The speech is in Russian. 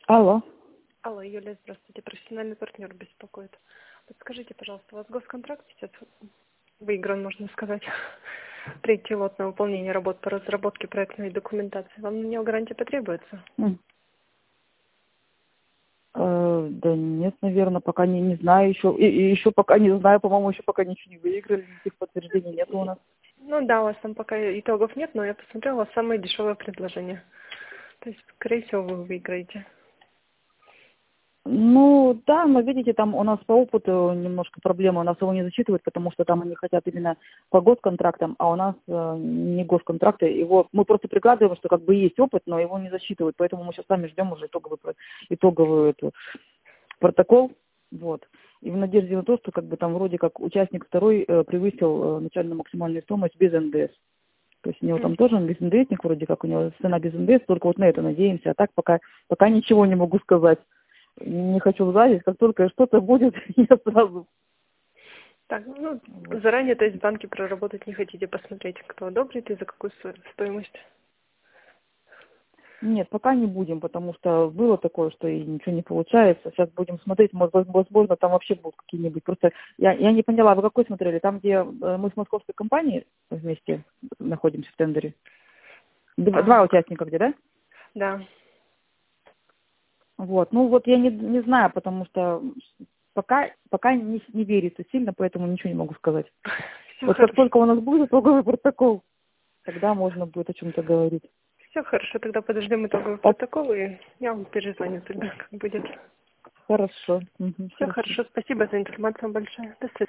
Алло. Алло, Юлия, здравствуйте. Профессиональный партнер беспокоит. Подскажите, пожалуйста, у вас госконтракт сейчас выигран, можно сказать. Третий лот на выполнение работ по разработке проектной документации. Вам на него гарантия потребуется? Да нет, наверное, пока не знаю еще. И еще пока не знаю, по-моему, еще пока ничего не выиграли, никаких подтверждений нет у нас. Ну да, у вас там пока итогов нет, но я посмотрела, у вас самое дешевое предложение. То есть, скорее всего, вы выиграете. Ну, да, но видите, там у нас по опыту немножко проблема, у нас его не зачитывают, потому что там они хотят именно по госконтрактам, а у нас не госконтракты. Его мы просто прикладываем, что как бы есть опыт, но его не засчитывают, поэтому мы сейчас сами ждем уже итоговый протокол, вот. И в надежде на то, что как бы там вроде как участник второй превысил начальную максимальную стоимость без НДС. То есть у него там тоже он без НДСник, вроде как у него цена без НДС, только вот на это надеемся, а так пока ничего не могу сказать. Не хочу сзадить, как только что-то будет, я сразу. Так, ну, заранее, то есть, банки проработать не хотите, посмотреть, кто одобрит и за какую стоимость? Нет, пока не будем, потому что было такое, что и ничего не получается. Сейчас будем смотреть, возможно, там вообще будут какие-нибудь. Просто я не поняла, вы какой смотрели? Там, где мы с московской компанией вместе находимся в тендере? Два участника где, да? Да. Вот, ну вот я не знаю, потому что пока не верится сильно, поэтому ничего не могу сказать. Все Вот как хорошо. только у нас будет итоговый протокол, тогда можно будет о чем-то говорить. Все хорошо, тогда подождем итоговый протокол, и я вам перезвоню тогда, как будет. Хорошо. Угу, Все хорошо. хорошо, спасибо за информацию большое. До свидания.